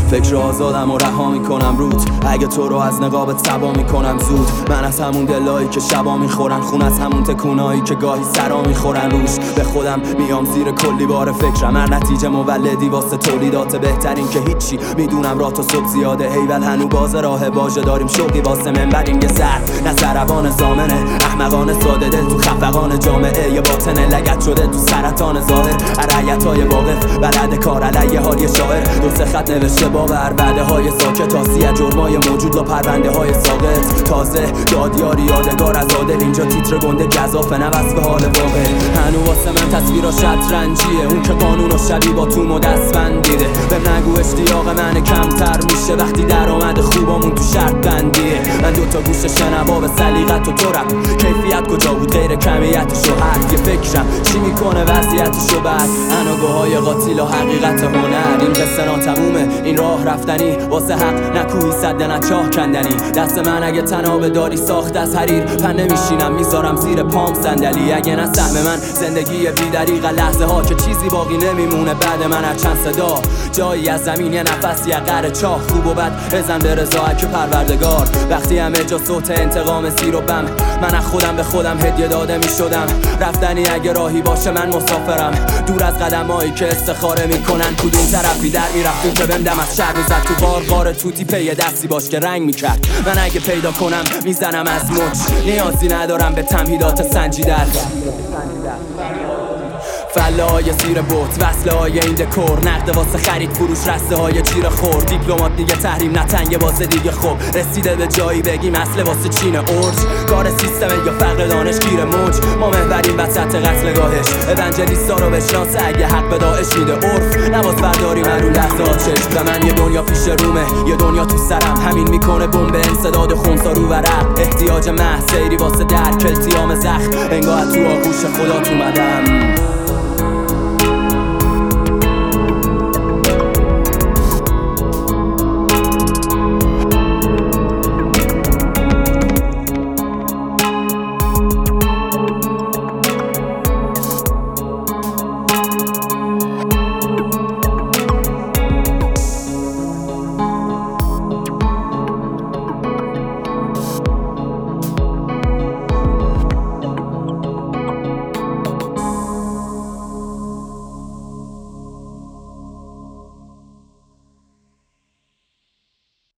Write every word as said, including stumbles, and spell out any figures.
فکر آزادم و رها میکنم روت، اگه تو رو از نقابت سبا میکنم زود. من از همون دلایی که شبا میخورن خون، از همون تکونایی که گاهی سرا میخورن روش. به خودم میام زیر کلی بار فکرم، هر نتیجه مولدی واسه تولیدات بهترین که هیچی. میدونم راه تا صبح زیاده ایول هنو باز راه باجه داریم شوقی واسه منبریم یه سر نه زربان زامنه. احمقان ساده دل تو خفقان جامعه، یه باطن لگت شده تو سرطان ظاهر. رعیتای واقف بلد کار علیه حال شاعر، دو سه خط نوشته باور بعده های ساکت. تاسیه جرمای موجود و پرونده های ساقط. تازه دادیاری یادگار از عادل، اینجا تیتر گنده گزافه نه وصف حال واقع. هنو واسه من تصویرا شطرنجیه، اون که قانون و شبی با توم و دستبند دیده. به نگو اشتیاق من کمتر میشه وقتی در آمد خوبامون تو شرط بندیه. من دوتا گوش شنوا به سلیقت و تو رفت، کیفیت کجا بود غیر کمیت شوهر. یه فکرم چی میکنه وضعیتشو بعد، اناگوهای قاتیل و حقیقت هنر. این قصه ناتمومه، این راه رفتنی واسه حق نکوهی صد نه چاه کندنی. دست من اگه تناب داری ساخت از حریر، پن نمیشینم میذارم زیر پام صندلی. اگه نه سهم من زندگی بی دریغ لحظه ها که چیزی باقی نمیمونه بعد من هر چند صدا. جایی از زمین یه نفسی قره چاه، خوب و بد بزن به رضایت پروردگار. وقتی همه جا صوت انتقام سیر و بم، من از خودم به خودم هدیه داده میشدم. رفتنی اگه راهی باشه من مسافرم، دور از قدمایی که استخاره میکنن. کدوم طرفی در میرفتیم که بندم از شر میزد تو بار بار توتی پی دستی باش که رنگ میکرد. من اگه پیدا کنم میزنم از مچ، نیازی ندارم به تمهیدات سنجیدن. فله های زیر بوت، وصله های این دکور، نقد واسه خرید فروش، رسته های جیر خور. دیپلمات دیگه تحریم نتنگه واسه دیگه خوب، رسیده به جایی بگیم اصله واسه چین ارج. کار سیستمه یا فقر دانش گیر موج، ما محوریم وسط قتلگاهش. اونجلیستا رو بشناسه اگه حق به داعش میده عرف، نباز برداری من رو لحظه ها چشم. و من یه دنیا پیش رومه یه دنیا تو سرم، همین میکنه بمب انسداد خونسا رو ورق. احتیاج محض سیری واسه درک التیام زخم، انگاه تو آغوش خدا اومدم.